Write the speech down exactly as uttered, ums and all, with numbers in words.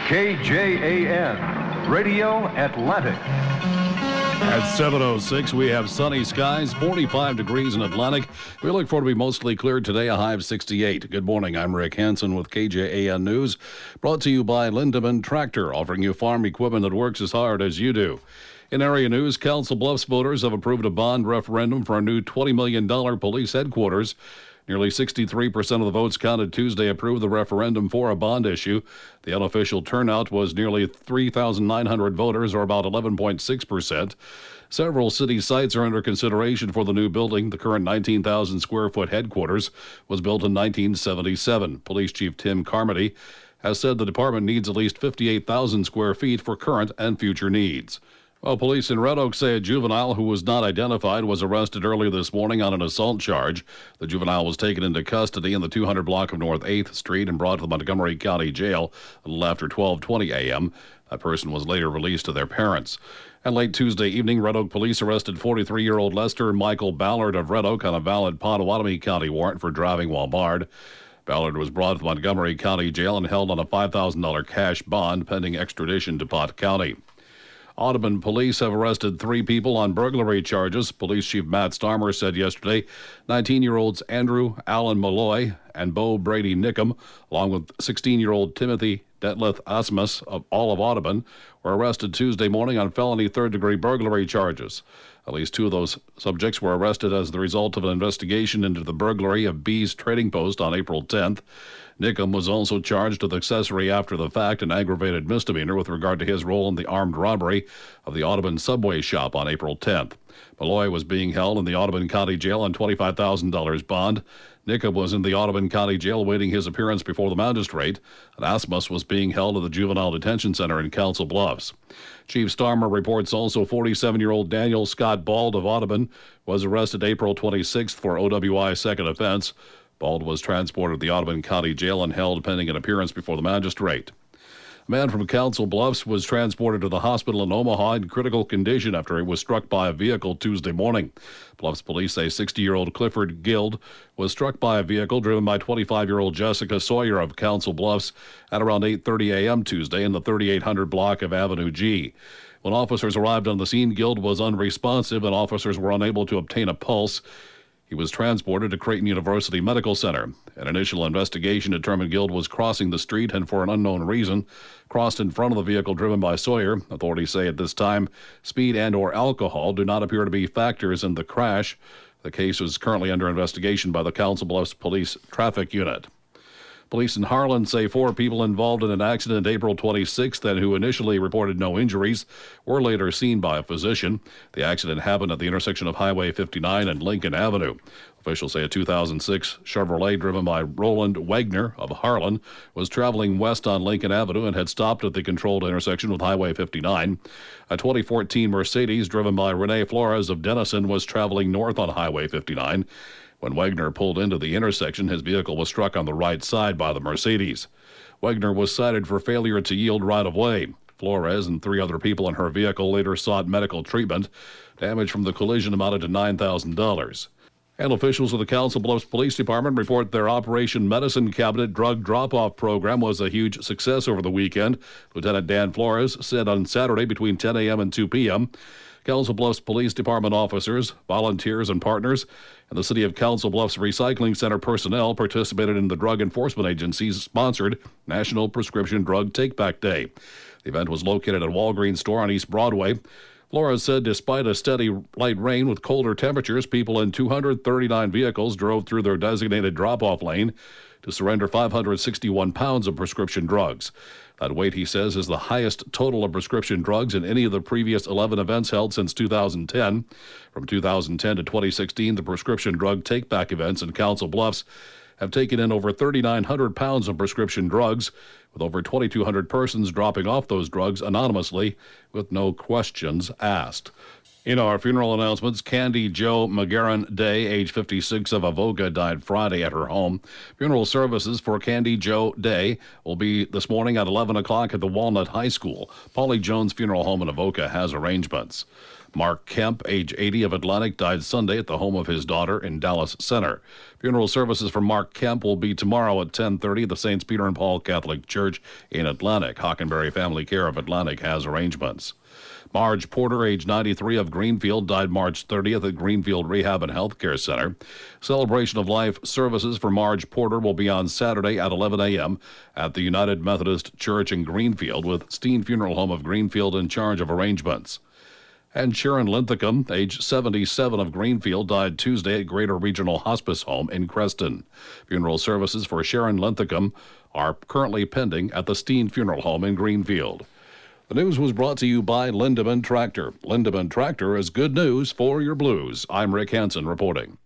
K J A N, Radio Atlantic. At seven oh six, we have sunny skies, forty-five degrees in Atlantic. We look for it to be mostly clear today, a high of sixty-eight. Good morning, I'm Rick Hansen with K J A N News, brought to you by Lindemann Tractor, offering you farm equipment that works as hard as you do. In area news, Council Bluffs voters have approved a bond referendum for a new twenty million dollars police headquarters. Nearly sixty-three percent of the votes counted Tuesday approved the referendum for a bond issue. The unofficial turnout was nearly three thousand nine hundred voters, or about eleven point six percent. Several city sites are under consideration for the new building. The current nineteen thousand square foot headquarters was built in nineteen seventy-seven. Police Chief Tim Carmody has said the department needs at least fifty-eight thousand square feet for current and future needs. Well, police in Red Oak say a juvenile who was not identified was arrested early this morning on an assault charge. The juvenile was taken into custody in the two hundred block of North eighth Street and brought to the Montgomery County Jail a little after twelve twenty a.m. That person was later released to their parents. And late Tuesday evening, Red Oak police arrested forty-three-year-old Lester Michael Ballard of Red Oak on a valid Potawatomi County warrant for driving while barred. Ballard was brought to the Montgomery County Jail and held on a five thousand dollars cash bond pending extradition to Pot County. Audubon police have arrested three people on burglary charges. Police Chief Matt Starmer said yesterday nineteen-year-olds Andrew Allen Malloy and Bo Brady Nickum, along with sixteen-year-old Timothy Detlef Asmus of all of Audubon, were arrested Tuesday morning on felony third-degree burglary charges. At least two of those subjects were arrested as the result of an investigation into the burglary of B's Trading Post on April tenth. Nickum was also charged with accessory after the fact, an aggravated misdemeanor with regard to his role in the armed robbery of the Audubon subway shop on April tenth. Malloy was being held in the Audubon County Jail on twenty-five thousand dollars bond. Nickum was in the Audubon County Jail awaiting his appearance before the magistrate, and Asmus was being held at the Juvenile Detention Center in Council Bluffs. Chief Starmer reports also forty-seven-year-old Daniel Scott Bald of Audubon was arrested April twenty-sixth for O W I second offense. Bald was transported to the Audubon County Jail and held pending an appearance before the magistrate. A man from Council Bluffs was transported to the hospital in Omaha in critical condition after he was struck by a vehicle Tuesday morning. Bluffs police say sixty-year-old Clifford Guild was struck by a vehicle driven by twenty-five-year-old Jessica Sawyer of Council Bluffs at around eight thirty a.m. Tuesday in the thirty-eight hundred block of Avenue G. When officers arrived on the scene, Guild was unresponsive and officers were unable to obtain a pulse. He was transported to Creighton University Medical Center. An initial investigation determined Guild was crossing the street and, for an unknown reason, crossed in front of the vehicle driven by Sawyer. Authorities say at this time, speed and or alcohol do not appear to be factors in the crash. The case is currently under investigation by the Council Bluffs Police Traffic Unit. Police in Harlan say four people involved in an accident April twenty-sixth and who initially reported no injuries were later seen by a physician. The accident happened at the intersection of Highway fifty-nine and Lincoln Avenue. Officials say a two thousand six Chevrolet driven by Roland Wagner of Harlan was traveling west on Lincoln Avenue and had stopped at the controlled intersection with Highway fifty-nine. A twenty fourteen Mercedes driven by Renee Flores of Denison was traveling north on Highway fifty-nine. When Wagner pulled into the intersection, his vehicle was struck on the right side by the Mercedes. Wagner was cited for failure to yield right-of-way. Flores and three other people in her vehicle later sought medical treatment. Damage from the collision amounted to nine thousand dollars. And officials of the Council Bluffs Police Department report their Operation Medicine Cabinet drug drop-off program was a huge success over the weekend. Lieutenant Dan Flores said on Saturday between ten a.m. and two p.m., Council Bluffs Police Department officers, volunteers, and partners, and the City of Council Bluffs Recycling Center personnel participated in the Drug Enforcement Agency's sponsored National Prescription Drug Take-Back Day. The event was located at a Walgreens store on East Broadway. Flores said despite a steady light rain with colder temperatures, people in two hundred thirty-nine vehicles drove through their designated drop-off lane to surrender five hundred sixty-one pounds of prescription drugs. That weight, he says, is the highest total of prescription drugs in any of the previous eleven events held since two thousand ten. From two thousand ten to twenty sixteen, the prescription drug take-back events in Council Bluffs have taken in over thirty-nine hundred pounds of prescription drugs, with over twenty-two hundred persons dropping off those drugs anonymously with no questions asked. In our funeral announcements, Candy Jo McGarren Day, age fifty-six, of Avoca, died Friday at her home. Funeral services for Candy Jo Day will be this morning at eleven o'clock at the Walnut High School. Paulie Jones Funeral Home in Avoca has arrangements. Mark Kemp, age eighty, of Atlantic, died Sunday at the home of his daughter in Dallas Center. Funeral services for Mark Kemp will be tomorrow at ten thirty at the Saints Peter and Paul Catholic Church in Atlantic. Hockenberry Family Care of Atlantic has arrangements. Marge Porter, age ninety-three, of Greenfield, died March thirtieth at Greenfield Rehab and Healthcare Center. Celebration of Life services for Marge Porter will be on Saturday at eleven a.m. at the United Methodist Church in Greenfield, with Steen Funeral Home of Greenfield in charge of arrangements. And Sharon Linthicum, age seventy-seven, of Greenfield, died Tuesday at Greater Regional Hospice Home in Creston. Funeral services for Sharon Linthicum are currently pending at the Steen Funeral Home in Greenfield. The news was brought to you by Lindeman Tractor. Lindeman Tractor is good news for your blues. I'm Rick Hansen reporting.